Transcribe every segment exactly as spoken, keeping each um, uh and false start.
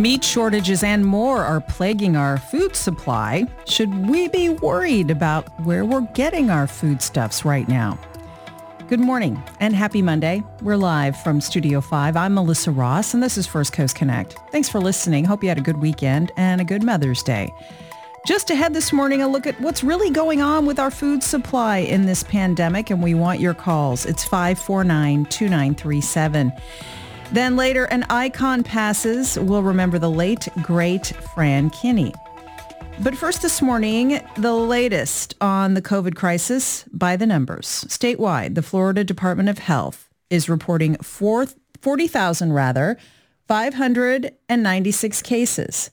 Meat shortages and more are plaguing our food supply. Should we be worried about where we're getting our foodstuffs right now? Good morning and happy Monday. We're live from Studio five. I'm Melissa Ross and this is First Coast Connect. Thanks for listening. Hope you had a good weekend and a good Mother's Day. Just ahead this morning, a look at what's really going on with our food supply in this pandemic, and we want your calls. It's five four nine, two nine three seven. Then later, an icon passes. We'll remember the late, great Fran Kinney. But first this morning, the latest on the COVID crisis by the numbers. Statewide, the Florida Department of Health is reporting forty thousand rather, five hundred ninety-six cases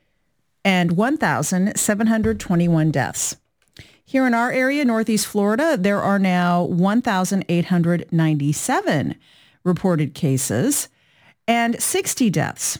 and one thousand seven hundred twenty-one deaths. Here in our area, Northeast Florida, there are now one thousand eight hundred ninety-seven reported cases and sixty deaths.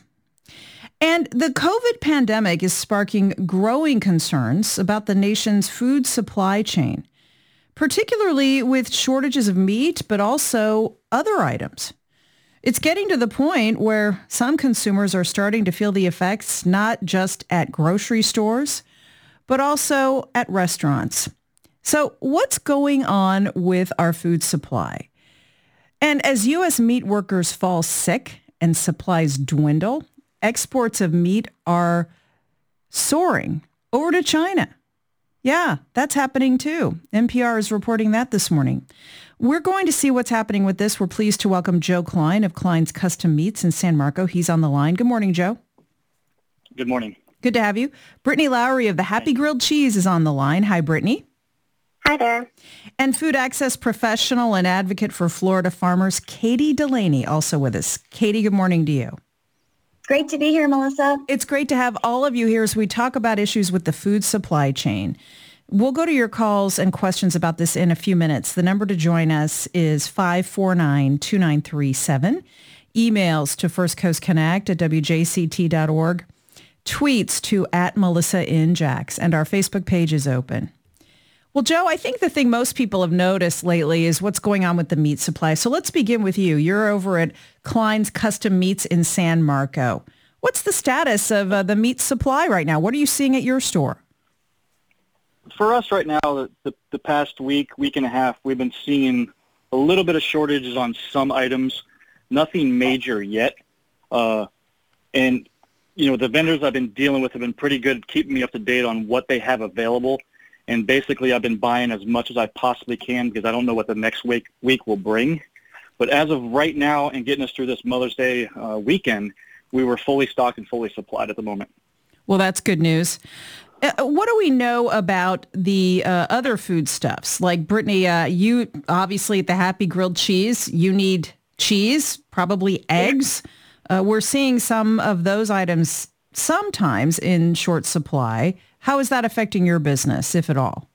And the COVID pandemic is sparking growing concerns about the nation's food supply chain, particularly with shortages of meat, but also other items. It's getting to the point where some consumers are starting to feel the effects not just at grocery stores, but also at restaurants. So what's going on with our food supply? And as U S meat workers fall sick and supplies dwindle, exports of meat are soaring over to China. Yeah, that's happening too. N P R is reporting that this morning. We're going to see what's happening with this. We're pleased to welcome Joe Klein of Klein's Custom Meats in San Marco. He's on the line. Good morning, Joe. Good morning. Good to have you. Brittany Lowry of the Happy Grilled Cheese is on the line. Hi, Brittany. Hi there. And food access professional and advocate for Florida farmers, Katie Delaney, also with us. Katie, good morning to you. Great to be here, Melissa. It's great to have all of you here as we talk about issues with the food supply chain. We'll go to your calls and questions about this in a few minutes. The number to join us is five four nine, two nine three seven. Emails to First Coast Connect at W J C T dot org. Tweets to at Melissa in Jax. And our Facebook page is open. Well, Joe, I think the thing most people have noticed lately is what's going on with the meat supply. So let's begin with you. You're over at Klein's Custom Meats in San Marco. What's the status of uh, the meat supply right now? What are you seeing at your store? For us right now, the, the, the past week, week and a half, we've been seeing a little bit of shortages on some items, nothing major yet. Uh, and, you know, the vendors I've been dealing with have been pretty good keeping me up to date on what they have available. And basically, I've been buying as much as I possibly can because I don't know what the next week week will bring. But as of right now and getting us through this Mother's Day uh, weekend, we were fully stocked and fully supplied at the moment. Well, that's good news. Uh, what do we know about the uh, other foodstuffs? Like, Brittany, uh, you obviously at the Happy Grilled Cheese, you need cheese, probably eggs. Uh, we're seeing some of those items sometimes in short supply. How is that affecting your business, if at all?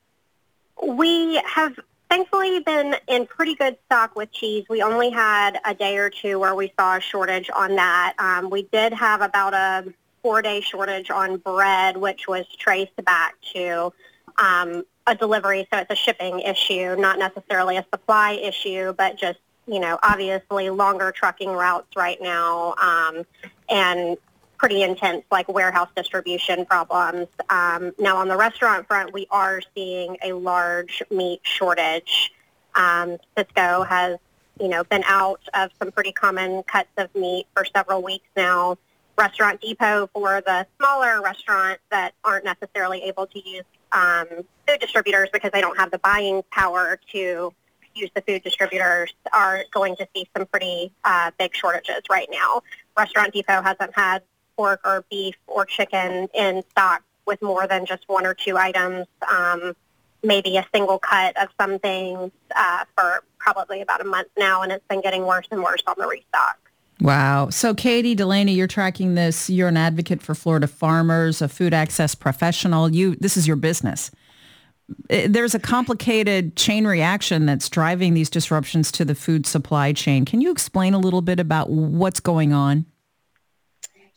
We have thankfully been in pretty good stock with cheese. We only had a day or two where we saw a shortage on that. Um, we did have about a four-day shortage on bread, which was traced back to um, a delivery. So it's a shipping issue, not necessarily a supply issue, but just, you know, obviously longer trucking routes right now um, and pretty intense, like warehouse distribution problems. Um, now, on the restaurant front, we are seeing a large meat shortage. Um, Sysco has, you know, been out of some pretty common cuts of meat for several weeks now. Restaurant Depot, for the smaller restaurants that aren't necessarily able to use um, food distributors because they don't have the buying power to use the food distributors, are going to see some pretty uh, big shortages right now. Restaurant Depot hasn't had pork or beef or chicken in stock with more than just one or two items, um, maybe a single cut of some things uh, for probably about a month now, and it's been getting worse and worse on the restock. Wow. So Katie Delaney, you're tracking this. You're an advocate for Florida farmers, a food access professional. You, this is your business. There's a complicated chain reaction that's driving these disruptions to the food supply chain. Can you explain a little bit about what's going on?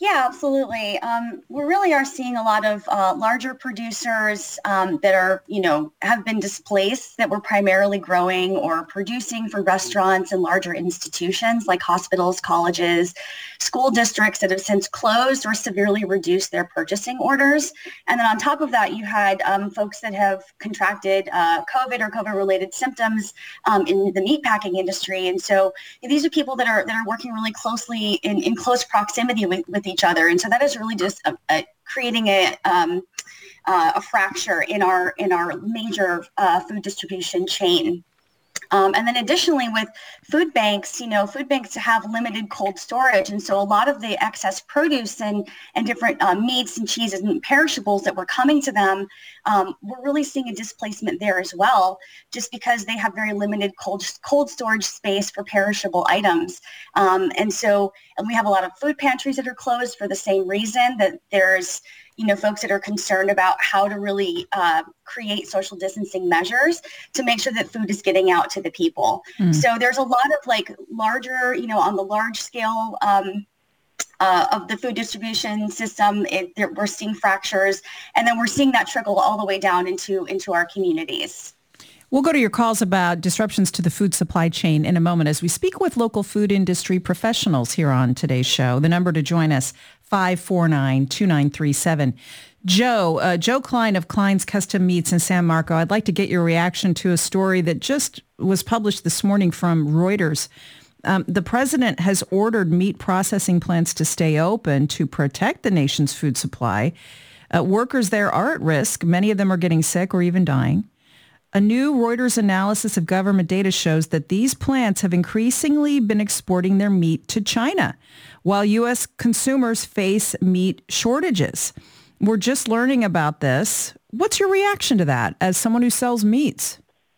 Yeah, absolutely. Um, we really are seeing a lot of uh, larger producers um, that are, you know, have been displaced, that were primarily growing or producing for restaurants and larger institutions like hospitals, colleges, school districts that have since closed or severely reduced their purchasing orders. And then on top of that, you had um, folks that have contracted uh, COVID or COVID-related symptoms um, in the meatpacking industry. And so these are people that are that are working really closely in, in close proximity with, with each other, and so that is really just a, a, creating a um, uh, a fracture in our in our major uh, food distribution chain. Um, and then additionally with food banks, you know, food banks have limited cold storage. And so a lot of the excess produce and, and different um, meats and cheeses and perishables that were coming to them, um, we're really seeing a displacement there as well, just because they have very limited cold, cold storage space for perishable items. Um, and so and we have a lot of food pantries that are closed for the same reason, that there's you know, folks that are concerned about how to really uh, create social distancing measures to make sure that food is getting out to the people. Mm. So there's a lot of like larger, you know, on the large scale um, uh, of the food distribution system, it, there, we're seeing fractures, and then we're seeing that trickle all the way down into, into our communities. We'll go to your calls about disruptions to the food supply chain in a moment as we speak with local food industry professionals here on today's show. The number to join us, five four nine, two nine three seven. Joe, uh, Joe Klein of Klein's Custom Meats in San Marco, I'd like to get your reaction to a story that just was published this morning from Reuters. Um, the president has ordered meat processing plants to stay open to protect the nation's food supply. Uh, workers there are at risk. Many of them are getting sick or even dying. A new Reuters analysis of government data shows that these plants have increasingly been exporting their meat to China, while U S consumers face meat shortages. We're just learning about this. What's your reaction to that as someone who sells meats?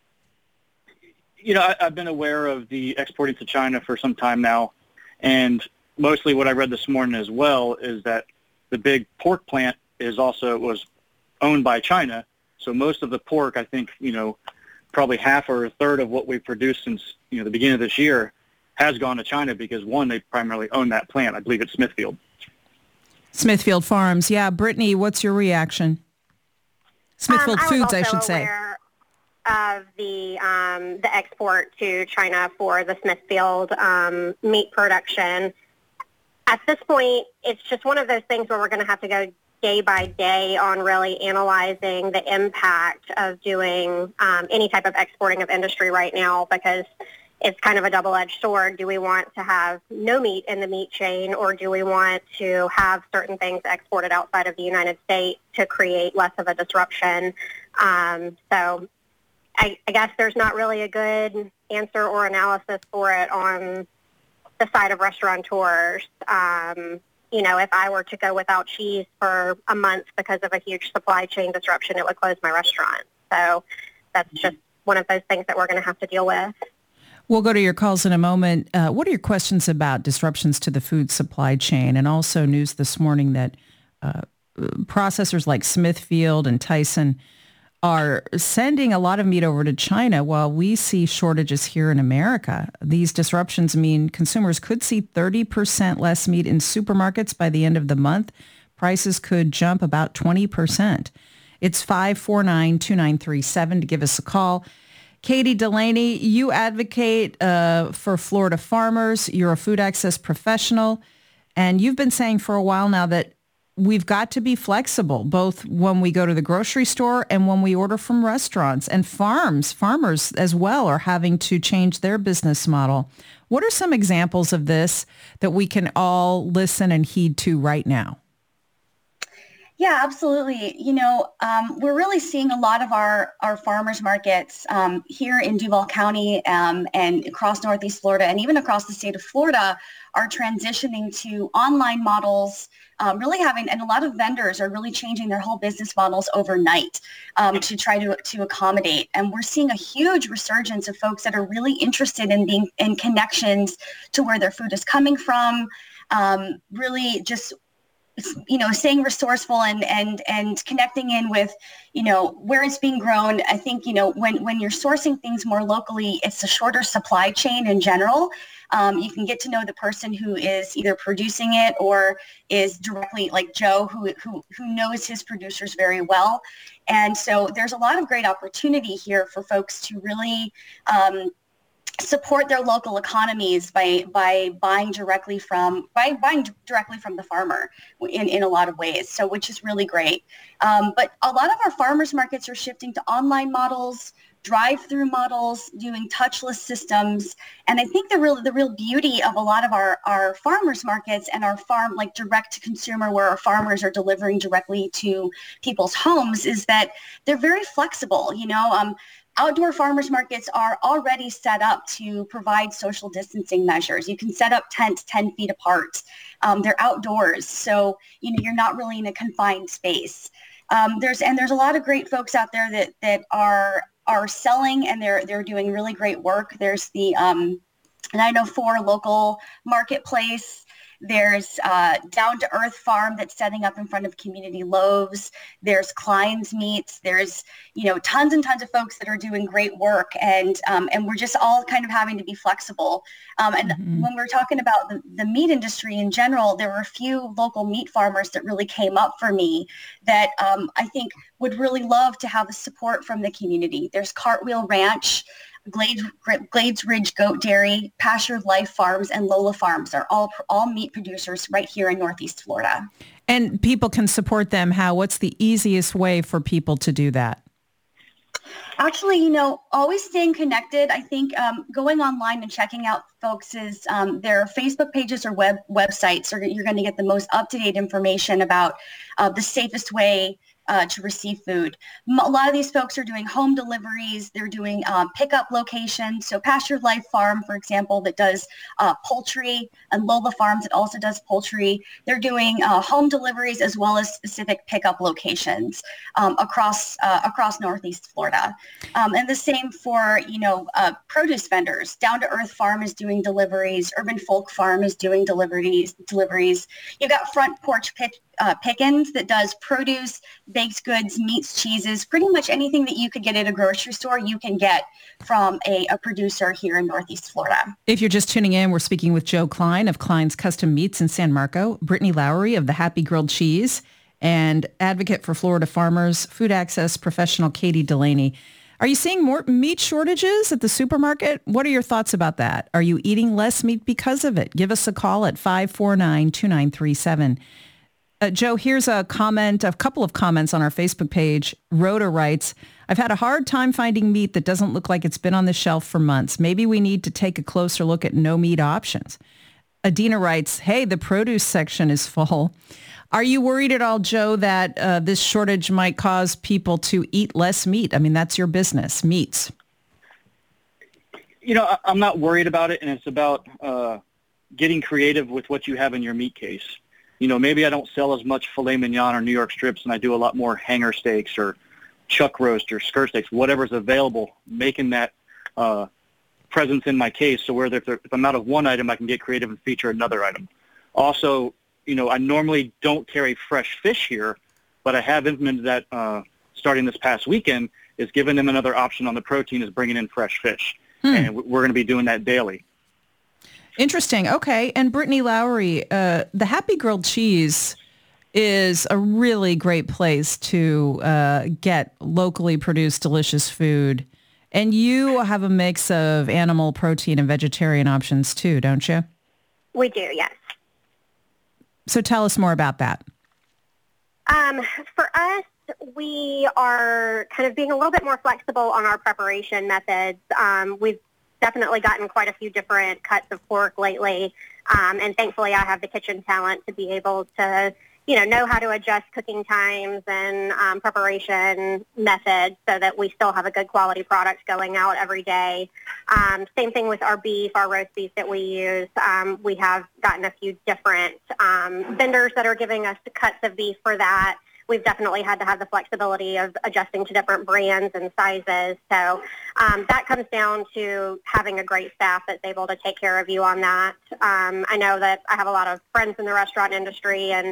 You know, I, I've been aware of the exporting to China for some time now, and mostly what I read this morning as well is that the big pork plant is also was owned by China. So most of the pork, I think, you know, probably half or a third of what we've produced since, you know, the beginning of this year has gone to China because, one, they primarily own that plant. I believe it's Smithfield. Smithfield Farms. Yeah. Brittany, what's your reaction? Smithfield um, Foods, I, I should say. Aware of the, um, the export to China for the Smithfield um, meat production. At this point, it's just one of those things where we're going to have to go day by day on really analyzing the impact of doing um, any type of exporting of industry right now, because it's kind of a double-edged sword. Do we want to have no meat in the meat chain, or do we want to have certain things exported outside of the United States to create less of a disruption? Um, so I, I guess there's not really a good answer or analysis for it on the side of restaurateurs. Um, You know, if I were to go without cheese for a month because of a huge supply chain disruption, it would close my restaurant. So that's just one of those things that we're going to have to deal with. We'll go to your calls in a moment. Uh, what are your questions about disruptions to the food supply chain? And also news this morning that uh, processors like Smithfield and Tyson are sending a lot of meat over to China while we see shortages here in America. These disruptions mean consumers could see thirty percent less meat in supermarkets by the end of the month. Prices could jump about twenty percent. It's five four nine, two nine three seven to give us a call. Katie Delaney, you advocate uh, for Florida farmers. You're a food access professional, and you've been saying for a while now that we've got to be flexible, both when we go to the grocery store and when we order from restaurants. And farms, farmers as well, are having to change their business model. What are some examples of this that we can all listen and heed to right now? Yeah, absolutely. You know, um, we're really seeing a lot of our, our farmers markets um, here in Duval County um, and across Northeast Florida and even across the state of Florida are transitioning to online models, um, really having, and a lot of vendors are really changing their whole business models overnight um, to try to, to accommodate. And we're seeing a huge resurgence of folks that are really interested in being in connections to where their food is coming from, um, really just you know, staying resourceful and, and, and connecting in with, you know, where it's being grown. I think, you know, when, when you're sourcing things more locally, it's a shorter supply chain in general. Um, you can get to know the person who is either producing it or is directly like Joe, who, who, who knows his producers very well. And so there's a lot of great opportunity here for folks to really, um, support their local economies by by buying directly from by buying directly from the farmer in, in a lot of ways. So which is really great. Um, but a lot of our farmers markets are shifting to online models, drive-through models, doing touchless systems. And I think the real the real beauty of a lot of our, our farmers markets and our farm like direct to consumer where our farmers are delivering directly to people's homes is that they're very flexible. You know, um, outdoor farmers markets are already set up to provide social distancing measures. You can set up tents ten feet apart. Um, they're outdoors, so you know you're not really in a confined space. Um, there's and there's a lot of great folks out there that that are are selling and they're they're doing really great work. There's the um, nine oh four local marketplace. There's uh, Down to Earth Farm that's setting up in front of Community Loaves. There's Klein's Meats. There's, you know, tons and tons of folks that are doing great work. And um, and we're just all kind of having to be flexible. Um, and mm-hmm. when we're talking about the, the meat industry in general, there were a few local meat farmers that really came up for me that um, I think would really love to have the support from the community. There's Cartwheel Ranch, Glades, Glades Ridge Goat Dairy, Pasture Life Farms, and Lola Farms are all all meat producers right here in Northeast Florida. And people can support them how? What's the easiest way for people to do that? Actually, you know, always staying connected. I think um, going online and checking out folks' um, their Facebook pages or web websites, or you're going to get the most up-to-date information about uh, the safest way Uh, to receive food. A lot of these folks are doing home deliveries. They're doing um, pickup locations. So Pasture Life Farm, for example, that does uh, poultry, and Lola Farms that also does poultry. They're doing uh, home deliveries as well as specific pickup locations um, across uh, across Northeast Florida. Um, and the same for, you know, uh, produce vendors. Down to Earth Farm is doing deliveries. Urban Folk Farm is doing deliveries. Deliveries. You've got Front Porch Pitch. Uh, Pickens that does produce, baked goods, meats, cheeses, pretty much anything that you could get at a grocery store, you can get from a, a producer here in Northeast Florida. If you're just tuning in, we're speaking with Joe Klein of Klein's Custom Meats in San Marco, Brittany Lowry of the Happy Grilled Cheese, and advocate for Florida farmers, food access professional Katie Delaney. Are you seeing more meat shortages at the supermarket? What are your thoughts about that? Are you eating less meat because of it? Give us a call at five four nine, two nine three seven. Uh, Joe, here's a comment, a couple of comments on our Facebook page. Rhoda writes, I've had a hard time finding meat that doesn't look like it's been on the shelf for months. Maybe we need to take a closer look at no meat options. Adina writes, hey, the produce section is full. Are you worried at all, Joe, that uh, this shortage might cause people to eat less meat? I mean, that's your business, meats. You know, I'm not worried about it, and it's about uh, getting creative with what you have in your meat case. You know, maybe I don't sell as much filet mignon or New York strips, and I do a lot more hanger steaks or chuck roast or skirt steaks, whatever's available, making that uh, presence in my case so where if, there, if I'm out of one item, I can get creative and feature another item. Also, you know, I normally don't carry fresh fish here, but I have implemented that uh, starting this past weekend is giving them another option on the protein is bringing in fresh fish. Hmm. And we're going to be doing that daily. Interesting. Okay. And Brittany Lowry, uh, the Happy Grilled Cheese is a really great place to uh, get locally produced delicious food. And you have a mix of animal protein and vegetarian options too, don't you? We do, yes. So tell us more about that. Um, for us, we are kind of being a little bit more flexible on our preparation methods. Um, we've definitely gotten quite a few different cuts of pork lately, um, and thankfully I have the kitchen talent to be able to, you know, know how to adjust cooking times and um, preparation methods so that we still have a good quality product going out every day. Um, same thing with our beef, our roast beef that we use. Um, we have gotten a few different um, vendors that are giving us cuts of beef for that. We've definitely had to have the flexibility of adjusting to different brands and sizes. So um, that comes down to having a great staff that's able to take care of you on that. Um, I know that I have a lot of friends in the restaurant industry, and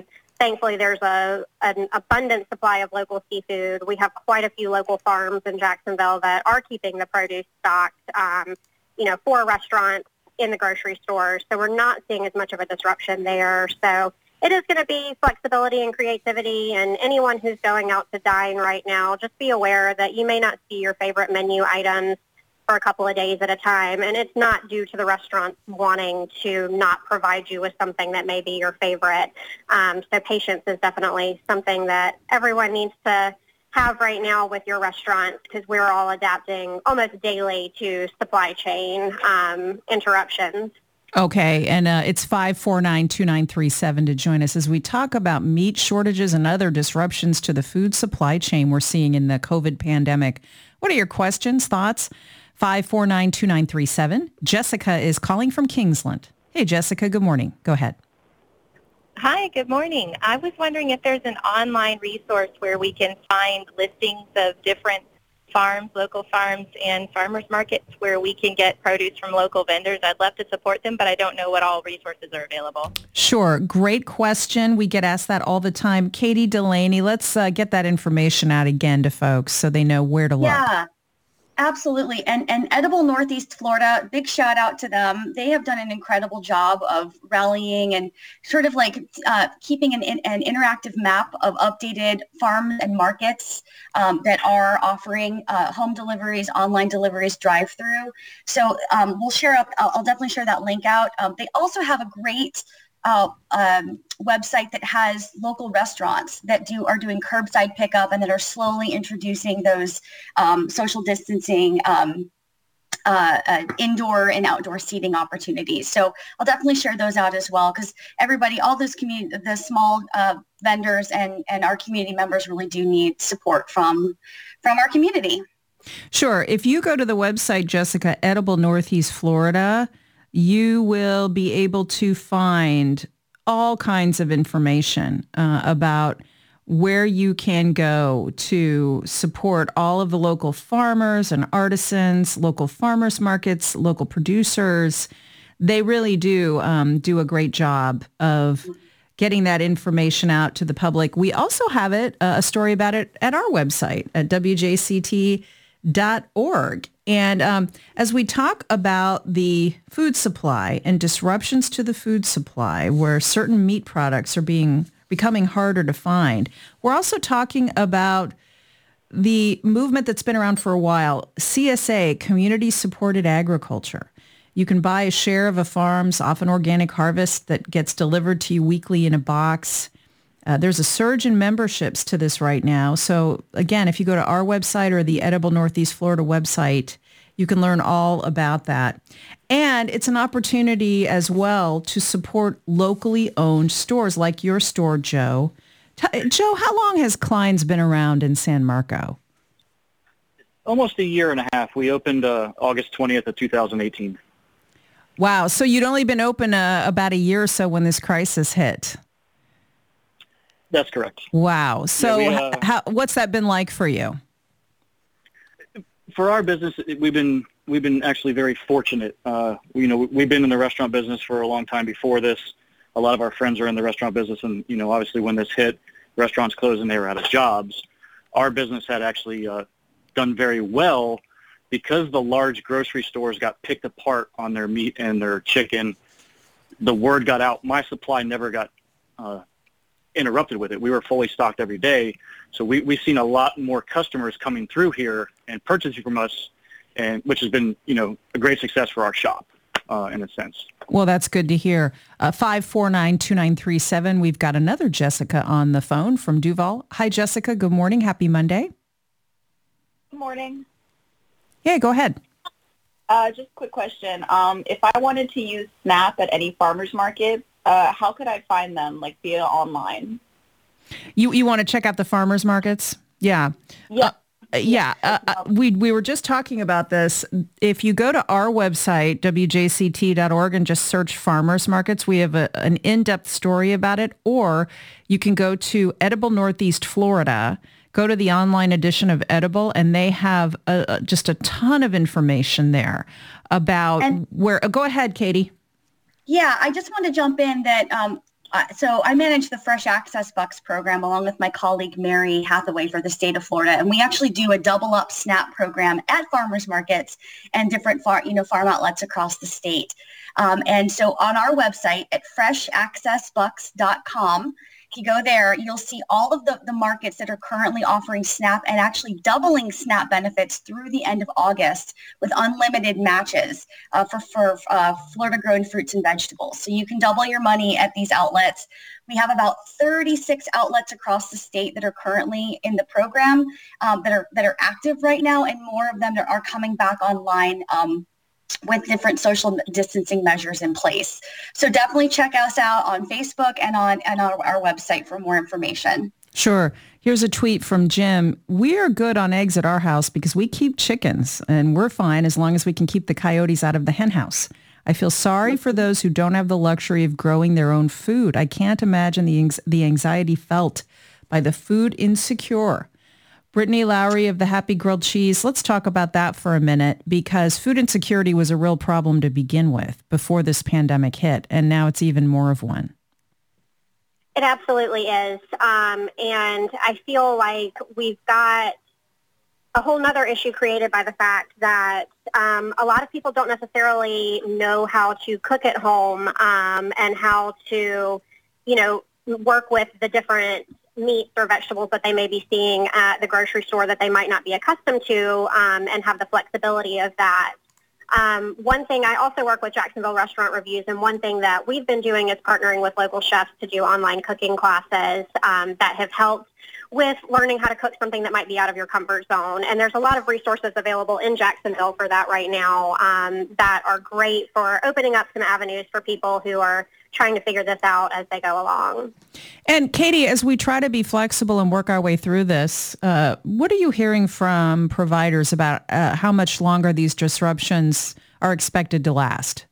thankfully there's a an abundant supply of local seafood. We have quite a few local farms in Jacksonville that are keeping the produce stocked, um, you know, for restaurants in the grocery stores. So we're not seeing as much of a disruption there. So it is going to be flexibility and creativity, and anyone who's going out to dine right now, just be aware that you may not see your favorite menu items for a couple of days at a time, and it's not due to the restaurants wanting to not provide you with something that may be your favorite. Um, so patience is definitely something that everyone needs to have right now with your restaurants, because we're all adapting almost daily to supply chain um, interruptions. Okay, and uh, it's five four nine, two nine three seven to join us as we talk about meat shortages and other disruptions to the food supply chain we're seeing in the COVID pandemic. What are your questions, thoughts? five four nine, two nine three seven. Jessica is calling from Kingsland. Hey, Jessica, good morning. Go ahead. Hi, good morning. I was wondering if there's an online resource where we can find listings of different farms, local farms, and farmers markets where we can get produce from local vendors. I'd love to support them, but I don't know what all resources are available. Sure. Great question. We get asked that all the time. Katie Delaney, let's uh, get that information out again to folks so they know where to look. Yeah. Absolutely. And and Edible Northeast Florida, big shout out to them. They have done an incredible job of rallying and sort of like uh, keeping an, an interactive map of updated farms and markets um, that are offering uh, home deliveries, online deliveries, drive-through. So um, we'll share up, I'll, I'll definitely share that link out. Um, they also have a great Uh, um, website that has local restaurants that do are doing curbside pickup and that are slowly introducing those um, social distancing um, uh, uh, indoor and outdoor seating opportunities. So I'll definitely share those out as well, because everybody, all those community, the small uh, vendors and, and our community members really do need support from from our community. Sure. If you go to the website, Jessica, Edible Northeast Florida, you will be able to find all kinds of information uh, about where you can go to support all of the local farmers and artisans, local farmers markets, local producers. They really do um, do a great job of getting that information out to the public. We also have it, uh, a story about it at our website at W J C T dot org. And um, as we talk about the food supply and disruptions to the food supply, where certain meat products are being becoming harder to find, we're also talking about the movement that's been around for a while, C S A, Community Supported Agriculture. You can buy a share of a farm's, often organic harvest, that gets delivered to you weekly in a box. Uh, there's a surge in memberships to this right now. So again, if you go to our website or the Edible Northeast Florida website, you can learn all about that. And it's an opportunity as well to support locally owned stores like your store, Joe. T- Joe, how long has Klein's been around in San Marco? Almost a year and a half. We opened uh, August twentieth of two thousand eighteen. Wow. So you'd only been open uh, about a year or so when this crisis hit. That's correct. Wow. So yeah, we, uh, how, what's that been like for you? For our business, we've been we've been actually very fortunate. Uh, you know, we've been in the restaurant business for a long time before this. A lot of our friends are in the restaurant business, and you know, obviously when this hit, restaurants closed and they were out of jobs. Our business had actually uh, done very well because the large grocery stores got picked apart on their meat and their chicken. The word got out. My supply never got uh, interrupted with it. We were fully stocked every day. So we, we've seen a lot more customers coming through here and purchasing from us, and which has been, you know, a great success for our shop uh, in a sense. Well, that's good to hear. Uh, five four nine, two nine three seven. We've got another Jessica on the phone from Duval. Hi, Jessica. Good morning. Happy Monday. Good morning. Yeah, go ahead. Uh, just a quick question. Um, if I wanted to use SNAP at any farmer's market, uh, how could I find them, like via online? You you want to check out the farmers markets? Yeah. Yeah. Uh, yeah. Uh, uh, we we were just talking about this. If you go to our website, W J C T dot org, and just search farmers markets, we have a, an in-depth story about it. Or you can go to Edible Northeast Florida, go to the online edition of Edible, and they have a, a, just a ton of information there about and, where. Uh, go ahead, Katie. Yeah, I just want to jump in that um, Uh, so I manage the Fresh Access Bucks program along with my colleague Mary Hathaway for the state of Florida, and we actually do a double up SNAP program at farmers markets and different far, you know, farm outlets across the state. Um, and so on our website at fresh access bucks dot com, if you go there, you'll see all of the, the markets that are currently offering SNAP and actually doubling SNAP benefits through the end of August with unlimited matches uh, for, for uh, Florida-grown fruits and vegetables. So you can double your money at these outlets. We have about thirty-six outlets across the state that are currently in the program um, that are that are active right now, and more of them are coming back online um, with different social distancing measures in place. So definitely check us out on Facebook and on, and on our website for more information. Sure. Here's a tweet from Jim. We are good on eggs at our house because we keep chickens, and we're fine as long as we can keep the coyotes out of the hen house. I feel sorry for those who don't have the luxury of growing their own food. I can't imagine the the anxiety felt by the food insecure. Brittany Lowry of the Happy Grilled Cheese, let's talk about that for a minute, because food insecurity was a real problem to begin with before this pandemic hit, and now it's even more of one. It absolutely is. Um, and I feel like we've got a whole nother issue created by the fact that um, a lot of people don't necessarily know how to cook at home um, and how to, you know, work with the different meats or vegetables that they may be seeing at the grocery store that they might not be accustomed to um, and have the flexibility of that. Um, one thing, I also work with Jacksonville Restaurant Reviews, and one thing that we've been doing is partnering with local chefs to do online cooking classes um, that have helped with learning how to cook something that might be out of your comfort zone. And there's a lot of resources available in Jacksonville for that right now um, that are great for opening up some avenues for people who are trying to figure this out as they go along. And Katie, as we try to be flexible and work our way through this, uh, what are you hearing from providers about uh, how much longer these disruptions are expected to last?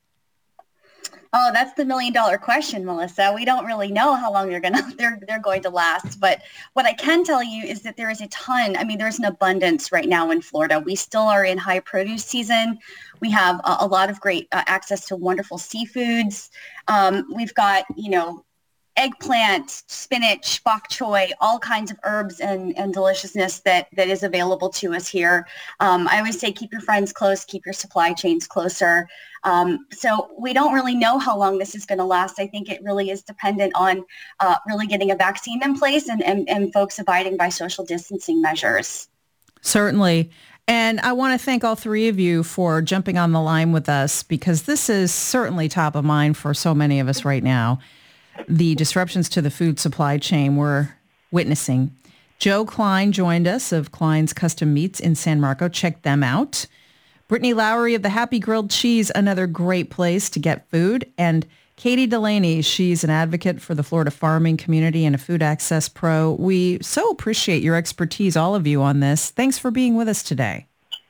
Oh, that's the million dollar question, Melissa. We don't really know how long they're gonna they're they're going to last. But what I can tell you is that there is a ton. I mean, there's an abundance right now in Florida. We still are in high produce season. We have a, a lot of great uh, access to wonderful seafoods. Um, we've got, you know, eggplant, spinach, bok choy, all kinds of herbs and, and deliciousness that, that is available to us here. Um, I always say keep your friends close, keep your supply chains closer. Um, so we don't really know how long this is going to last. I think it really is dependent on uh, really getting a vaccine in place and, and, and folks abiding by social distancing measures. Certainly. And I want to thank all three of you for jumping on the line with us, because this is certainly top of mind for so many of us right now. The disruptions to the food supply chain we're witnessing. Joe Klein joined us of Klein's Custom Meats in San Marco. Check them out. Brittany Lowry of the Happy Grilled Cheese, another great place to get food. And Katie Delaney, she's an advocate for the Florida farming community and a food access pro. We so appreciate your expertise, all of you, on this. Thanks for being with us today.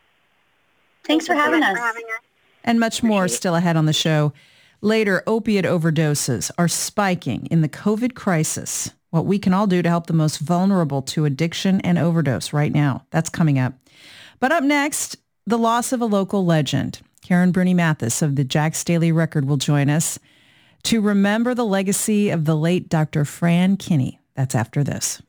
Thanks for having us. And much more still ahead on the show. Later, opiate overdoses are spiking in the COVID crisis. What we can all do to help the most vulnerable to addiction and overdose right now. That's coming up. But up next, the loss of a local legend. Karen Bruni Mathis of the Jack's Daily Record will join us to remember the legacy of the late Doctor Fran Kinney. That's after this.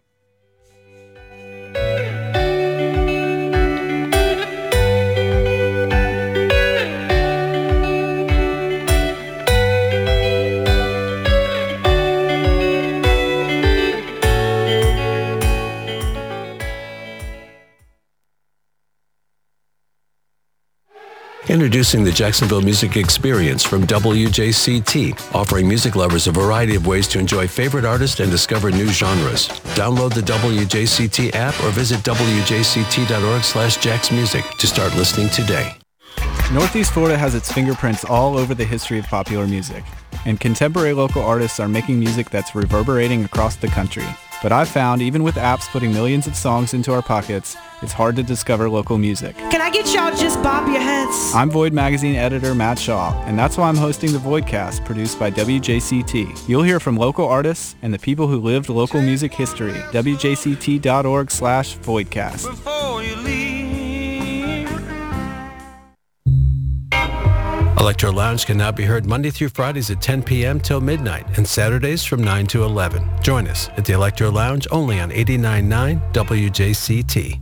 Introducing the Jacksonville Music Experience from W J C T, offering music lovers a variety of ways to enjoy favorite artists and discover new genres. Download the W J C T app or visit w j c t dot org slash jacks music to start listening today. Northeast Florida has its fingerprints all over the history of popular music, and contemporary local artists are making music that's reverberating across the country. But I've found, even with apps putting millions of songs into our pockets, it's hard to discover local music. Can I get y'all to just bob your heads? I'm Void Magazine editor Matt Shaw, and that's why I'm hosting the Voidcast, produced by W J C T. You'll hear from local artists and the people who lived local music history. w j c t dot org slash voidcast. Before you leave. Electro Lounge can now be heard Monday through Fridays at ten p.m. till midnight and Saturdays from nine to eleven. Join us at the Electro Lounge only on eighty-nine point nine W J C T.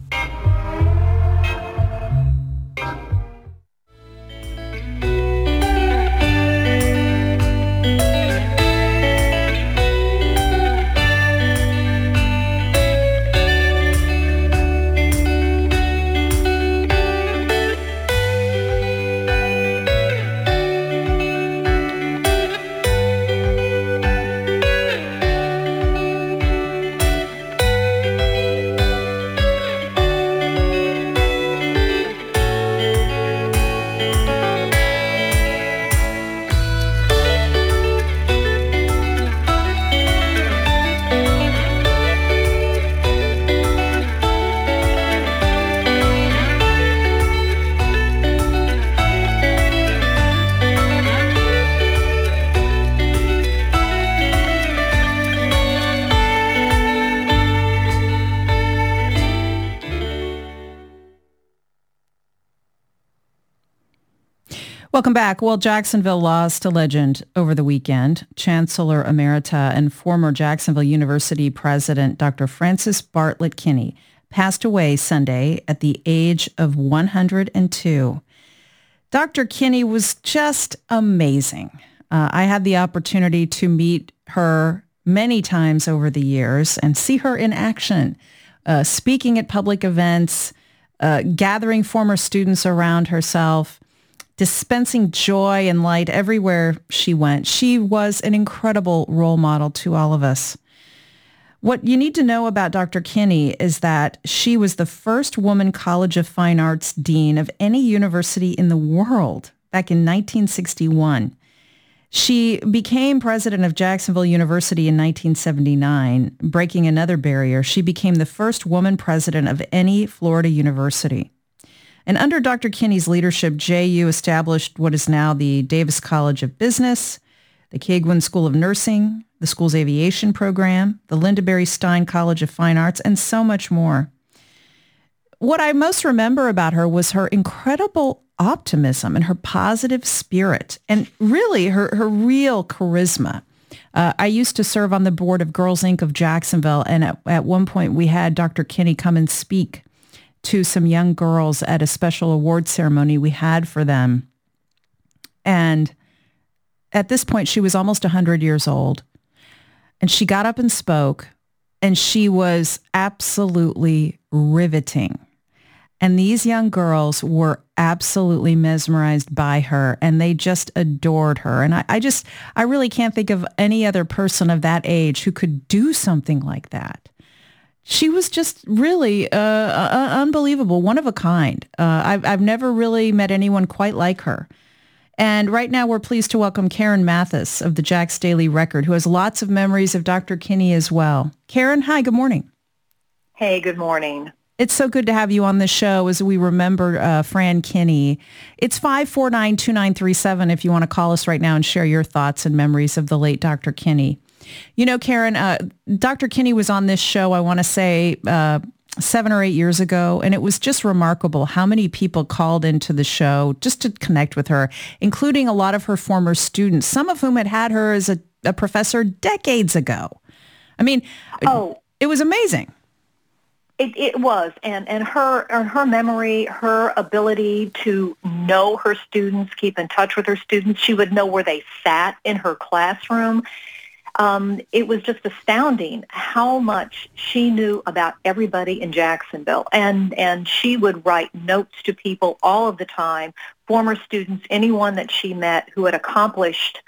Welcome back. Well, Jacksonville lost a legend over the weekend. Chancellor Emerita and former Jacksonville University president Doctor Francis Bartlett Kinney passed away Sunday at the age of one hundred two. Doctor Kinney was just amazing. Uh, I had the opportunity to meet her many times over the years and see her in action, uh, speaking at public events, uh, gathering former students around herself, dispensing joy and light everywhere she went. She was an incredible role model to all of us. What you need to know about Doctor Kinney is that she was the first woman College of Fine Arts dean of any university in the world back in nineteen sixty-one. She became president of Jacksonville University in nineteen seventy-nine, breaking another barrier. She became the first woman president of any Florida university. And under Doctor Kinney's leadership, J U established what is now the Davis College of Business, the Keigwin School of Nursing, the school's aviation program, the Linda Berry Stein College of Fine Arts, and so much more. What I most remember about her was her incredible optimism and her positive spirit, and really her, her real charisma. Uh, I used to serve on the board of Girls Incorporated of Jacksonville, and at, at one point we had Doctor Kinney come and speak to some young girls at a special award ceremony we had for them. And at this point, she was almost one hundred years old. And she got up and spoke, and she was absolutely riveting. And these young girls were absolutely mesmerized by her, and they just adored her. And I, I just, I really can't think of any other person of that age who could do something like that. She was just really uh, uh, unbelievable, one of a kind. Uh, I've, I've never really met anyone quite like her. And right now we're pleased to welcome Karen Mathis of the Jax Daily Record, who has lots of memories of Doctor Kinney as well. Karen, hi, good morning. Hey, good morning. It's so good to have you on the show as we remember uh, Fran Kinney. It's five four nine, two nine three seven if you want to call us right now and share your thoughts and memories of the late Doctor Kinney. You know, Karen, uh, Doctor Kinney was on this show, I want to say, uh, seven or eight years ago, and it was just remarkable how many people called into the show just to connect with her, including a lot of her former students, some of whom had had her as a, a professor decades ago. I mean, oh, it was amazing. It, it was, and, and her and her memory, her ability to know her students, keep in touch with her students. She would know where they sat in her classroom. Um, it was just astounding how much she knew about everybody in Jacksonville. And, and she would write notes to people all of the time, former students, anyone that she met who had accomplished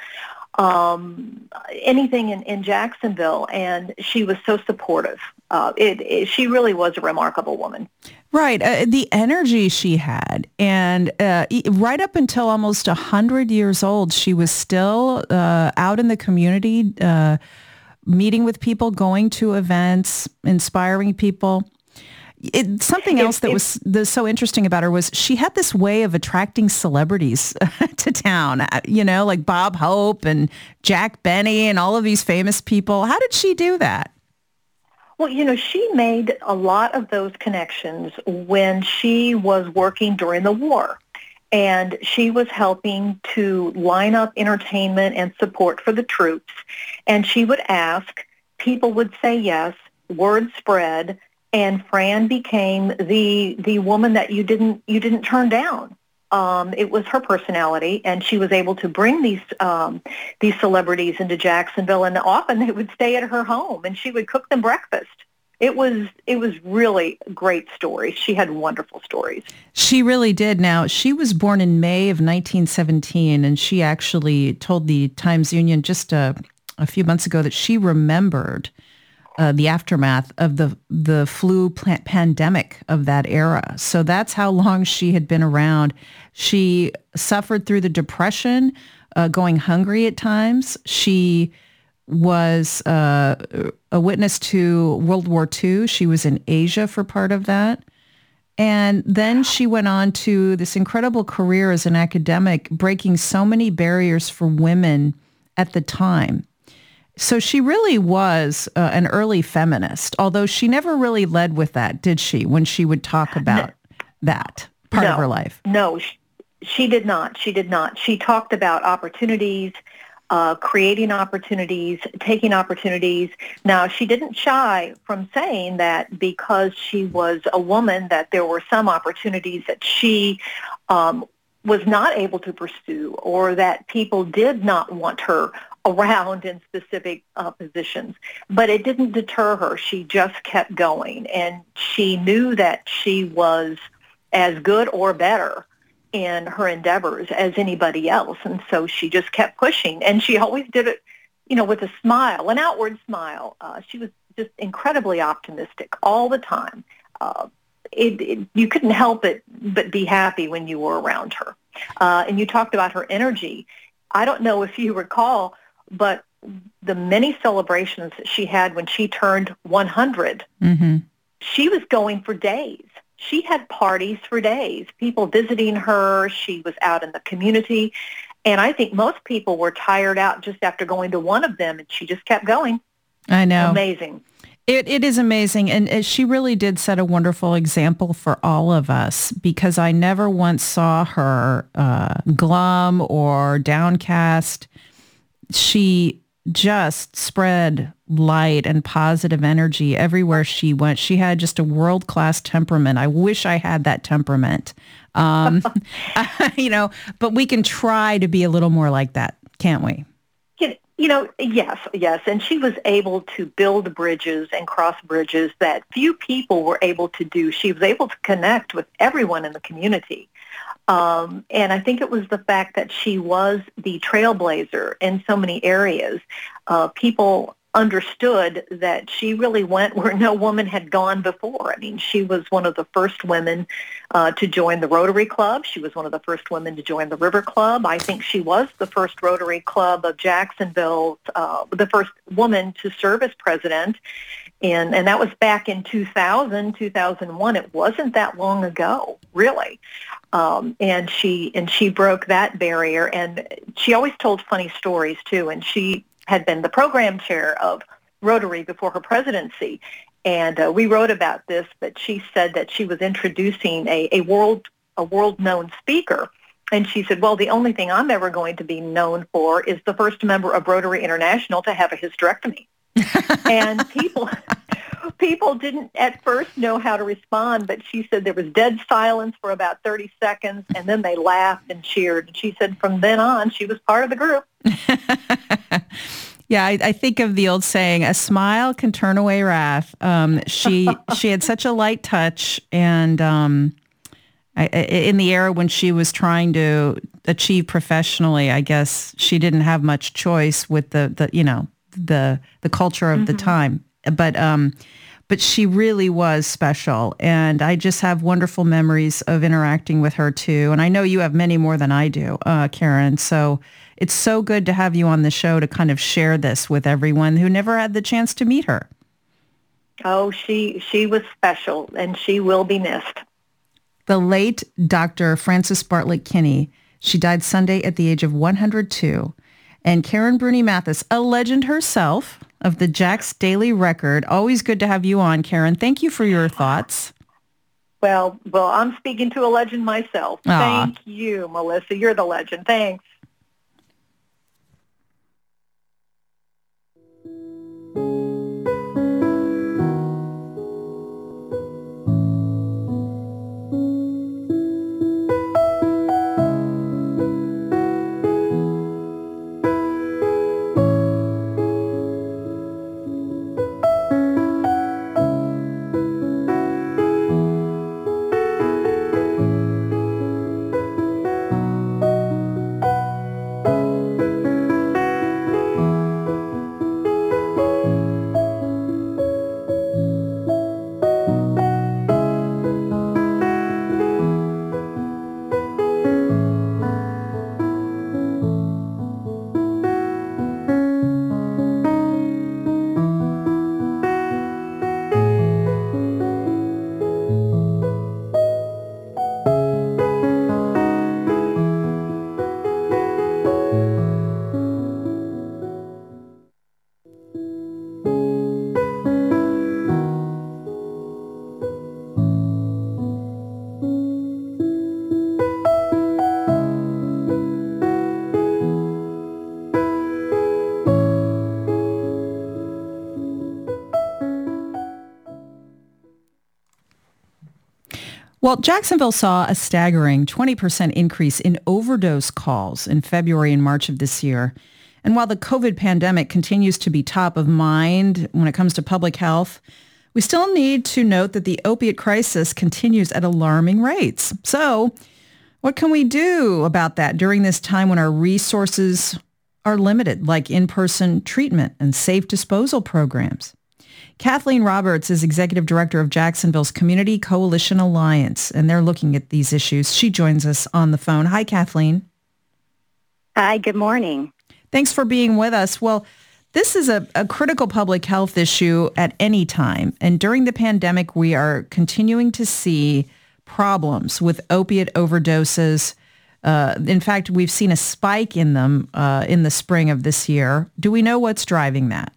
um, anything in, in Jacksonville. And she was so supportive. Uh, it, it, she really was a remarkable woman. Right. Uh, the energy she had. And uh, right up until almost one hundred years old, she was still uh, out in the community, uh, meeting with people, going to events, inspiring people. It, something else that was the, so interesting about her was she had this way of attracting celebrities to town, you know, like Bob Hope and Jack Benny and all of these famous people. How did she do that? Well, you know, she made a lot of those connections when she was working during the war. And she was helping to line up entertainment and support for the troops. And she would ask, people would say yes, word spread, and Fran became the the woman that you didn't you didn't turn down. Um, it was her personality, and she was able to bring these um, these celebrities into Jacksonville, and often they would stay at her home, and she would cook them breakfast. It was it was really a great story. She had wonderful stories. She really did. Now, she was born in May of nineteen seventeen, and she actually told the Times-Union just a, a few months ago that she remembered uh, the aftermath of the the flu pl- pandemic of that era. So that's how long she had been around. She suffered through the Depression, uh, going hungry at times. She was uh, a witness to World War Two. She was in Asia for part of that. And then she went on to this incredible career as an academic, breaking so many barriers for women at the time. So she really was uh, an early feminist, although she never really led with that, did she, when she would talk about no. that part no, of her life? No, she, she did not. She did not. She talked about opportunities, Uh, creating opportunities, taking opportunities. Now, she didn't shy from saying that because she was a woman, that there were some opportunities that she um, was not able to pursue, or that people did not want her around in specific uh, positions. But it didn't deter her. She just kept going, and she knew that she was as good or better in her endeavors as anybody else. And so she just kept pushing. And she always did it, you know, with a smile, an outward smile. Uh, she was just incredibly optimistic all the time. Uh, it, it, you couldn't help it but be happy when you were around her. Uh, and you talked about her energy. I don't know if you recall, but the many celebrations that she had when she turned one hundred, mm-hmm. she was going for days. She had parties for days, people visiting her. She was out in the community. And I think most people were tired out just after going to one of them, and she just kept going. I know. Amazing. It It is amazing. And she really did set a wonderful example for all of us, because I never once saw her uh, glum or downcast. She just spread light and positive energy everywhere she went. She had just a world-class temperament. I wish I had that temperament. Um, you know, but we can try to be a little more like that, can't we? You know, yes, yes. And she was able to build bridges and cross bridges that few people were able to do. She was able to connect with everyone in the community. Um, and I think it was the fact that she was the trailblazer in so many areas. Uh, people understood that she really went where no woman had gone before. I mean, she was one of the first women uh, to join the Rotary Club. She was one of the first women to join the River Club. I think she was the first Rotary Club of Jacksonville, uh, the first woman to serve as president. And, and that was back in two thousand, two thousand one. It wasn't that long ago, really. Um, and she and she broke that barrier. And she always told funny stories, too. And she had been the program chair of Rotary before her presidency. And uh, we wrote about this, but she said that she was introducing a, a world a world-known speaker. And she said, well, the only thing I'm ever going to be known for is the first member of Rotary International to have a hysterectomy. And people people didn't at first know how to respond, but she said there was dead silence for about thirty seconds, and then they laughed and cheered. And she said from then on, she was part of the group. Yeah, I, I think of the old saying, a smile can turn away wrath. Um, she she had such a light touch, and um, I, in the era when she was trying to achieve professionally, I guess she didn't have much choice with the, the you know, the the culture of mm-hmm. the time. But um, but she really was special, and I just have wonderful memories of interacting with her too. And I know you have many more than I do, uh, Karen. So it's so good to have you on the show to kind of share this with everyone who never had the chance to meet her. Oh, she she was special, and she will be missed. The late Doctor Frances Bartlett Kinney. She died Sunday at the age of one hundred two. And Karen Bruni Mathis, a legend herself of the Jack's Daily Record. Always good to have you on, Karen. Thank you for your thoughts. Well, well, I'm speaking to a legend myself. Aw. Thank you, Melissa. You're the legend. Thanks. Well, Jacksonville saw a staggering twenty percent increase in overdose calls in February and March of this year. And while the COVID pandemic continues to be top of mind when it comes to public health, we still need to note that the opiate crisis continues at alarming rates. So what can we do about that during this time when our resources are limited, like in-person treatment and safe disposal programs? Kathleen Roberts is Executive Director of Jacksonville's Community Coalition Alliance, and they're looking at these issues. She joins us on the phone. Hi, Kathleen. Hi, good morning. Thanks for being with us. Well, this is a, a critical public health issue at any time, and during the pandemic, we are continuing to see problems with opiate overdoses. Uh, in fact, we've seen a spike in them uh, in the spring of this year. Do we know what's driving that?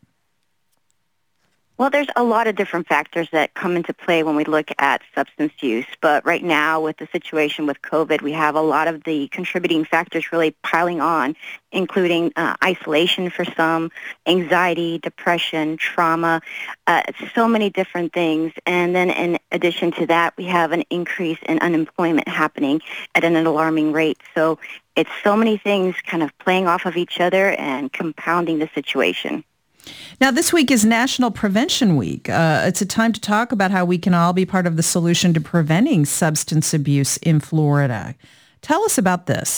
Well, there's a lot of different factors that come into play when we look at substance use. But right now, with the situation with COVID, we have a lot of the contributing factors really piling on, including uh, isolation for some, anxiety, depression, trauma, uh, so many different things. And then in addition to that, we have an increase in unemployment happening at an alarming rate. So it's so many things kind of playing off of each other and compounding the situation. Now, this week is National Prevention Week. Uh, it's a time to talk about how we can all be part of the solution to preventing substance abuse in Florida. Tell us about this.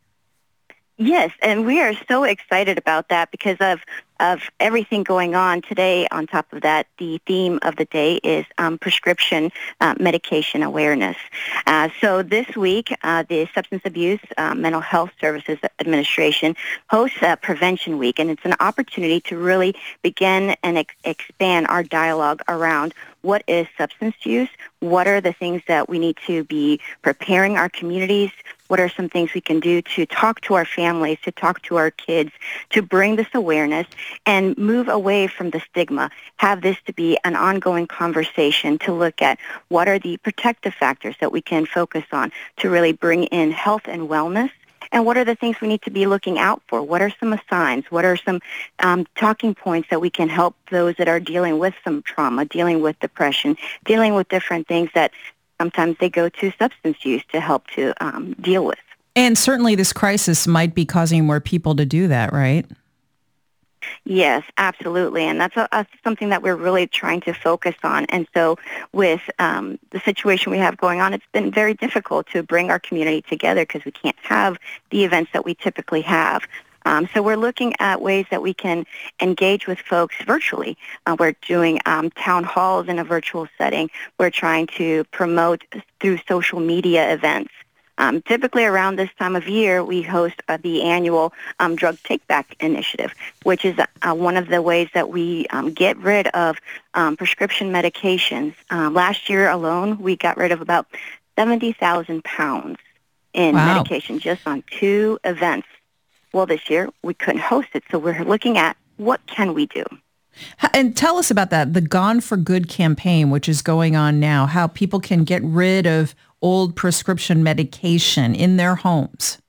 Yes, and we are so excited about that because of of everything going on today. On top of that, the theme of the day is um, prescription uh, medication awareness. Uh, so this week, uh, the Substance Abuse uh, Mental Health Services Administration hosts uh, Prevention Week, and it's an opportunity to really begin and ex- expand our dialogue around what is substance use, what are the things that we need to be preparing our communities, what are some things we can do to talk to our families, to talk to our kids, to bring this awareness and move away from the stigma, have this to be an ongoing conversation to look at what are the protective factors that we can focus on to really bring in health and wellness, and what are the things we need to be looking out for? What are some signs? What are some um, talking points that we can help those that are dealing with some trauma, dealing with depression, dealing with different things that sometimes they go to substance use to help to um, deal with? And certainly this crisis might be causing more people to do that, right? Yes, absolutely. And that's a, a, something that we're really trying to focus on. And so with um, the situation we have going on, it's been very difficult to bring our community together because we can't have the events that we typically have. Um, so we're looking at ways that we can engage with folks virtually. Uh, we're doing um, town halls in a virtual setting. We're trying to promote through social media events. Um, typically around this time of year, we host uh, the annual um, Drug Take-Back Initiative, which is uh, one of the ways that we um, get rid of um, prescription medications. Um, last year alone, we got rid of about seventy thousand pounds in wow. medication just on two events. Well, this year, we couldn't host it, so we're looking at what can we do. And tell us about that, the Gone for Good campaign, which is going on now, how people can get rid of old prescription medication in their homes.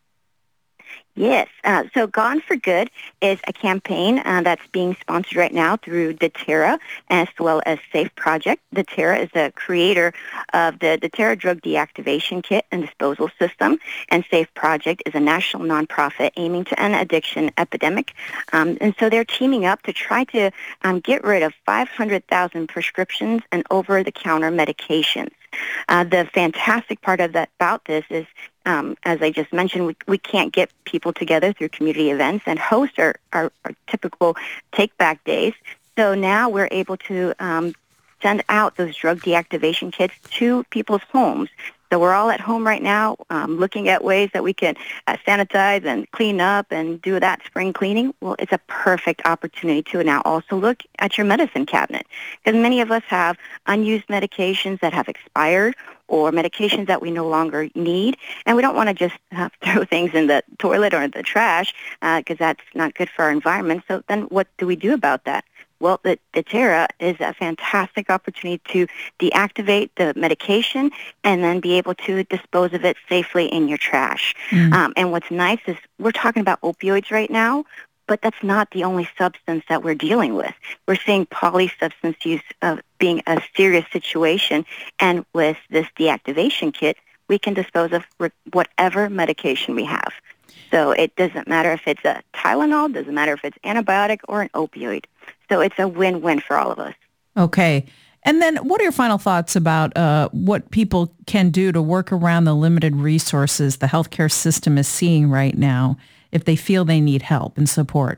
Yes. Uh, so Gone for Good is a campaign uh, that's being sponsored right now through doTERRA as well as Safe Project. doTERRA is the creator of the doTERRA Drug Deactivation Kit and Disposal System, and Safe Project is a national nonprofit aiming to end addiction epidemic. Um, and so they're teaming up to try to um, get rid of five hundred thousand prescriptions and over-the-counter medications. Uh, the fantastic part of that about this is, um, as I just mentioned, we, we can't get people together through community events and host our, our, our typical take-back days. So now we're able to um, send out those drug deactivation kits to people's homes. So we're all at home right now um, looking at ways that we can uh, sanitize and clean up and do that spring cleaning. Well, it's a perfect opportunity to now also look at your medicine cabinet, because many of us have unused medications that have expired or medications that we no longer need, and we don't want to just uh, throw things in the toilet or in the trash because uh, that's not good for our environment. So then what do we do about that? Well, the doTERRA is a fantastic opportunity to deactivate the medication and then be able to dispose of it safely in your trash. Mm. Um, and what's nice is we're talking about opioids right now, but that's not the only substance that we're dealing with. We're seeing polysubstance use uh, being a serious situation, and with this deactivation kit, we can dispose of re- whatever medication we have. So it doesn't matter if it's a Tylenol, doesn't matter if it's antibiotic or an opioid. So it's a win-win for all of us. Okay. And then what are your final thoughts about uh, what people can do to work around the limited resources the healthcare system is seeing right now if they feel they need help and support?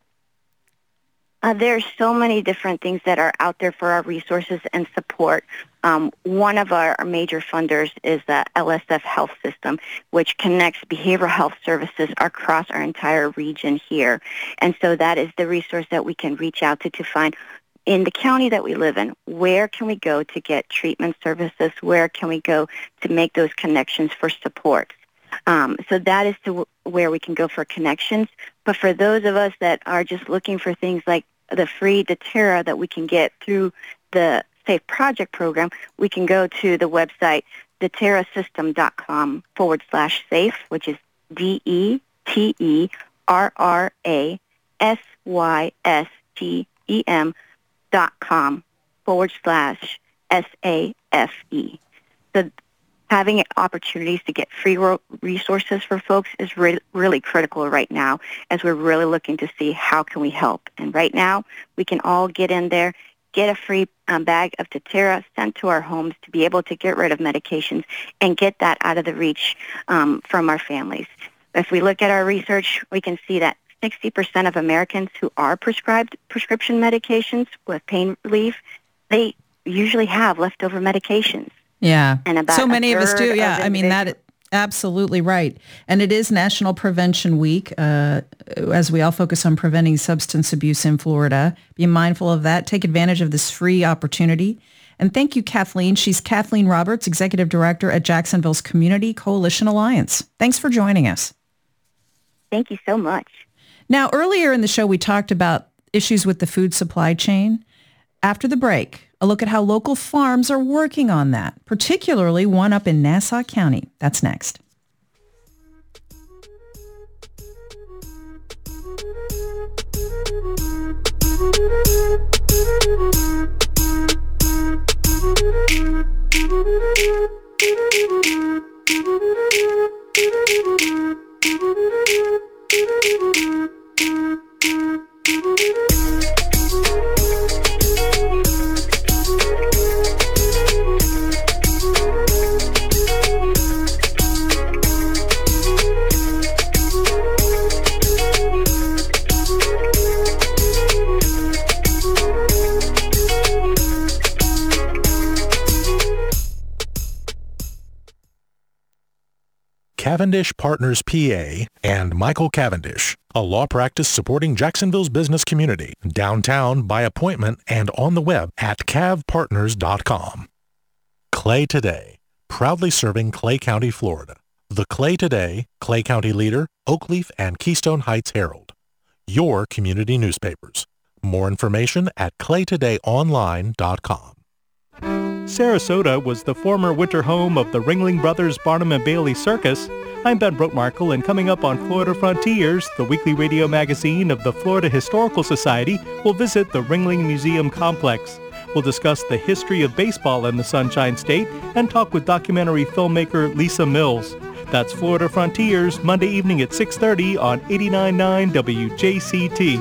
Uh, there's so many different things that are out there for our resources and support. Um, one of our, our major funders is the L S F Health System, which connects behavioral health services across our entire region here. And so that is the resource that we can reach out to to find in the county that we live in, where can we go to get treatment services? Where can we go to make those connections for support? Um, so that is to w- where we can go for connections. But for those of us that are just looking for things like the free doTERRA that we can get through the Safe Project program, we can go to the website doterrasystem.com forward slash safe, which is D-E-T-E-R-R-A-S-Y-S-T-E-M dot com forward slash S-A-F-E. So having opportunities to get free resources for folks is re- really critical right now, as we're really looking to see how can we help. And right now, we can all get in there, get a free um, bag of doTERRA sent to our homes to be able to get rid of medications and get that out of the reach um, from our families. If we look at our research, we can see that sixty percent of Americans who are prescribed prescription medications with pain relief, they usually have leftover medications. Yeah. And about so many of us do. Yeah. I mean, individual- that absolutely right. And it is National Prevention Week, uh, as we all focus on preventing substance abuse in Florida. Be mindful of that. Take advantage of this free opportunity. And thank you, Kathleen. She's Kathleen Roberts, Executive Director at Jacksonville's Community Coalition Alliance. Thanks for joining us. Thank you so much. Now, earlier in the show, we talked about issues with the food supply chain. After the break, a look at how local farms are working on that, particularly one up in Nassau County. That's next. Cavendish Partners P A and Michael Cavendish, a law practice supporting Jacksonville's business community, downtown by appointment and on the web at cav partners dot com. Clay Today, proudly serving Clay County, Florida. The Clay Today, Clay County Leader, Oakleaf, and Keystone Heights Herald. Your community newspapers. More information at clay today online dot com. Sarasota was the former winter home of the Ringling Brothers Barnum and Bailey Circus. I'm Ben Brotmarkle, and coming up on Florida Frontiers, the weekly radio magazine of the Florida Historical Society will visit the Ringling Museum Complex. We'll discuss the history of baseball in the Sunshine State and talk with documentary filmmaker Lisa Mills. That's Florida Frontiers, Monday evening at six thirty on eighty-nine point nine W J C T.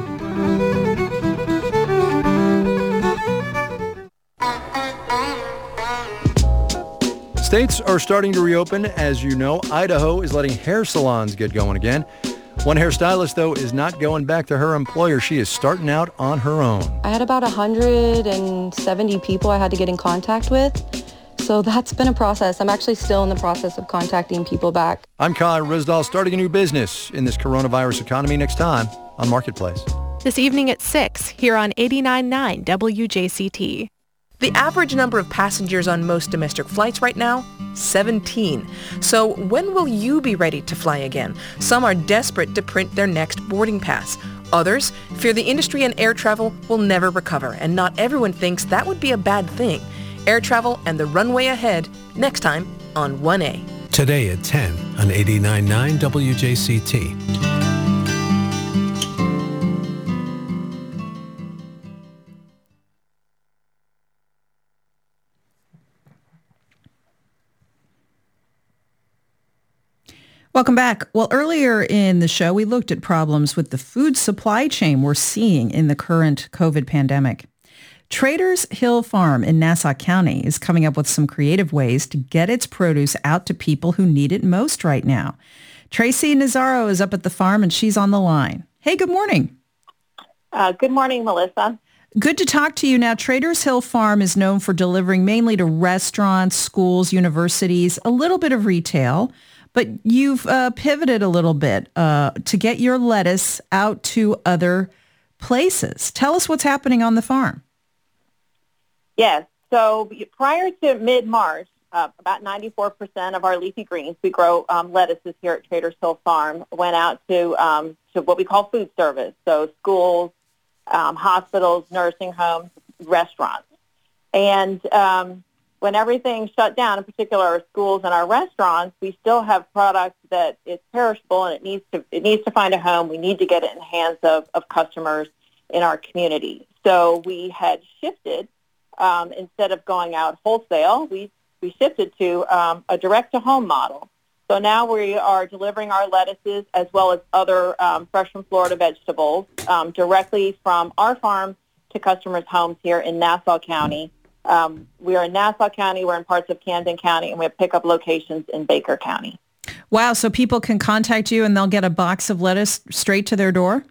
States are starting to reopen. As you know, Idaho is letting hair salons get going again. One hairstylist, though, is not going back to her employer. She is starting out on her own. I had about one hundred seventy people I had to get in contact with. So that's been a process. I'm actually still in the process of contacting people back. I'm Kai Risdal, starting a new business in this coronavirus economy next time on Marketplace. This evening at six, here on eighty-nine point nine W J C T. The average number of passengers on most domestic flights right now, seventeen. So when will you be ready to fly again? Some are desperate to print their next boarding pass. Others fear the industry and air travel will never recover, and not everyone thinks that would be a bad thing. Air travel and the runway ahead, next time on one A. Today at ten on eighty-nine point nine W J C T. Welcome back. Well, earlier in the show, we looked at problems with the food supply chain we're seeing in the current COVID pandemic. Traders Hill Farm in Nassau County is coming up with some creative ways to get its produce out to people who need it most right now. Tracy Nazaro is up at the farm and she's on the line. Hey, good morning. Uh, good morning, Melissa. Good to talk to you. Now, Traders Hill Farm is known for delivering mainly to restaurants, schools, universities, a little bit of retail. But you've uh, pivoted a little bit uh, to get your lettuce out to other places. Tell us what's happening on the farm. Yes. So prior to mid-March, uh, about ninety-four percent of our leafy greens, we grow um, lettuces here at Traders Hill Farm, went out to um, to what we call food service. So schools, um, hospitals, nursing homes, restaurants. And um when everything shut down, in particular our schools and our restaurants, we still have product that is perishable and it needs to it needs to find a home. We need to get it in the hands of, of customers in our community. So we had shifted, um, instead of going out wholesale, we, we shifted to um, a direct-to-home model. So now we are delivering our lettuces as well as other um, fresh from Florida vegetables um, directly from our farm to customers' homes here in Nassau County. Um, we are in Nassau County, we're in parts of Camden County, and we have pickup locations in Baker County. Wow, so people can contact you and they'll get a box of lettuce straight to their door?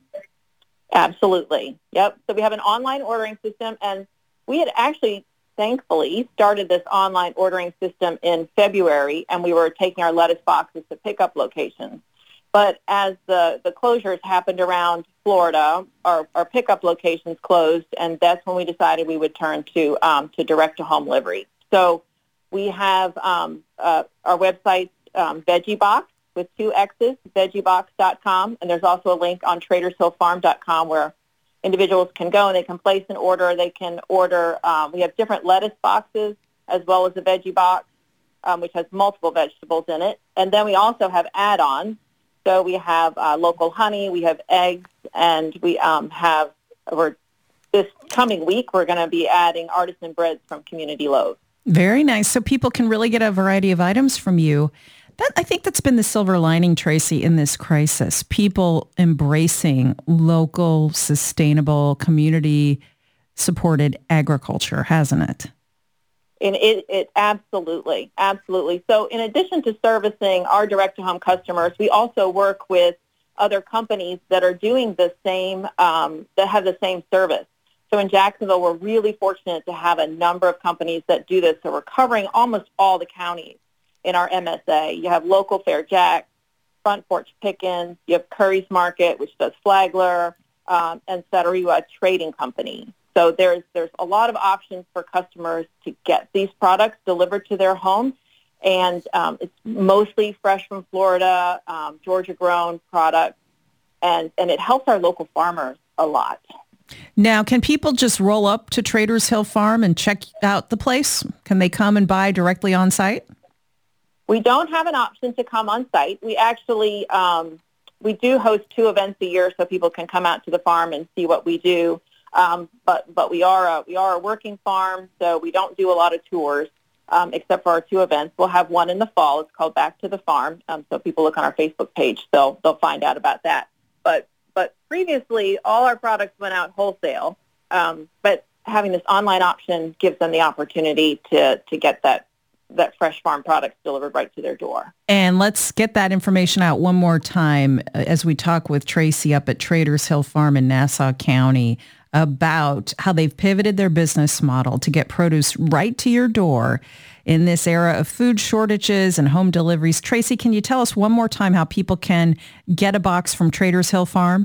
Absolutely. Yep. So we have an online ordering system, and we had actually, thankfully, started this online ordering system in February, and we were taking our lettuce boxes to pickup locations. But as the, the closures happened around Florida, our, our pickup locations closed, and that's when we decided we would turn to um, to direct-to-home delivery. So we have um, uh, our website, um, Veggie Box, with two X's, veggie box dot com, and there's also a link on traders hill farm dot com where individuals can go and they can place an order. They can order, um, we have different lettuce boxes as well as a Veggie Box, um, which has multiple vegetables in it. And then we also have add-ons. So we have uh, local honey, we have eggs, and we um, have, we're, this coming week, we're going to be adding artisan breads from Community Loaves. Very nice. So people can really get a variety of items from you. That, I think that's been the silver lining, Tracy, in this crisis. People embracing local, sustainable, community-supported agriculture, hasn't it? And it, it absolutely, absolutely. So in addition to servicing our direct-to-home customers, we also work with other companies that are doing the same, um, that have the same service. So in Jacksonville, we're really fortunate to have a number of companies that do this. So we're covering almost all the counties in our M S A. You have Local Fair Jack, Front Porch Pickens, you have Curry's Market, which does Flagler, um, and Satarua Trading Company. So there's there's a lot of options for customers to get these products delivered to their home, and um, it's mostly fresh from Florida, um, Georgia-grown products, and, and it helps our local farmers a lot. Now, can people just roll up to Traders Hill Farm and check out the place? Can they come and buy directly on site? We don't have an option to come on site. We actually, um, we do host two events a year so people can come out to the farm and see what we do. Um, but but we are a, we are a working farm, so we don't do a lot of tours um, except for our two events. We'll have one in the fall. It's called Back to the Farm. Um, so people look on our Facebook page, they'll they'll find out about that. But but previously, all our products went out wholesale. Um, but having this online option gives them the opportunity to to get that that fresh farm products delivered right to their door. And let's get that information out one more time as we talk with Tracy up at Traders Hill Farm in Nassau County about how they've pivoted their business model to get produce right to your door in this era of food shortages and home deliveries. Tracy, can you tell us one more time how people can get a box from Traders Hill Farm?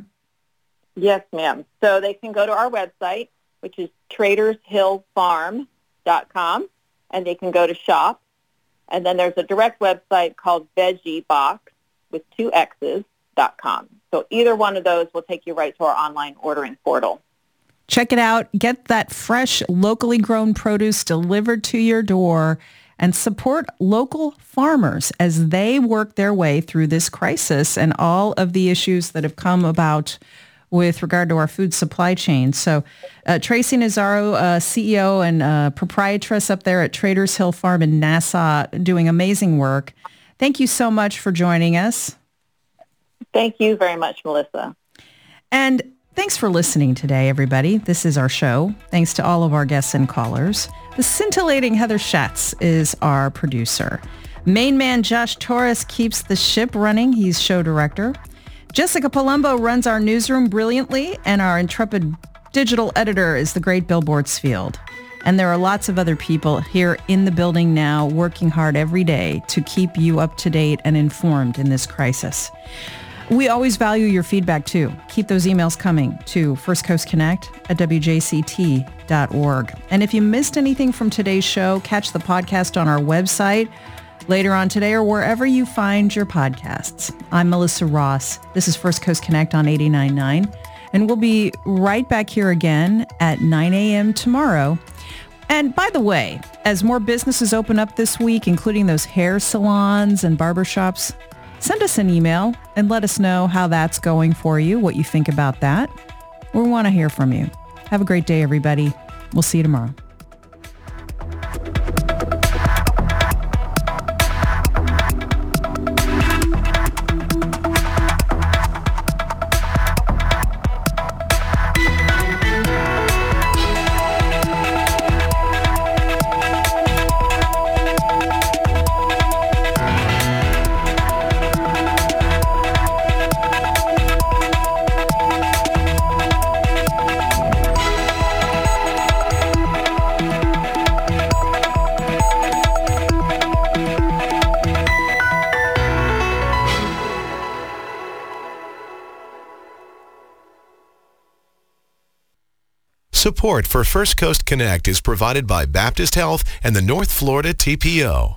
Yes, ma'am. So they can go to our website, which is traders hill farm dot com. And they can go to shop. And then there's a direct website called veggie box with two X's dot com. So either one of those will take you right to our online ordering portal. Check it out. Get that fresh, locally grown produce delivered to your door and support local farmers as they work their way through this crisis and all of the issues that have come about with regard to our food supply chain. So uh, Tracy Nazaro, uh, C E O and uh, proprietress up there at Traders Hill Farm in Nassau, doing amazing work. Thank you so much for joining us. Thank you very much, Melissa. And thanks for listening today, everybody. This is our show. Thanks to all of our guests and callers. The scintillating Heather Schatz is our producer. Main man Josh Torres keeps the ship running. He's show director. Jessica Palumbo runs our newsroom brilliantly, and our intrepid digital editor is the great Bill Bortzfield. And there are lots of other people here in the building now working hard every day to keep you up to date and informed in this crisis. We always value your feedback, too. Keep those emails coming to First Coast Connect at W J C T dot org. And if you missed anything from today's show, catch the podcast on our website later on today or wherever you find your podcasts. I'm Melissa Ross. This is First Coast Connect on eighty-nine point nine. And we'll be right back here again at nine a.m. tomorrow. And by the way, as more businesses open up this week, including those hair salons and barbershops, send us an email and let us know how that's going for you, what you think about that. We want to hear from you. Have a great day, everybody. We'll see you tomorrow. Support for First Coast Connect is provided by Baptist Health and the North Florida T P O.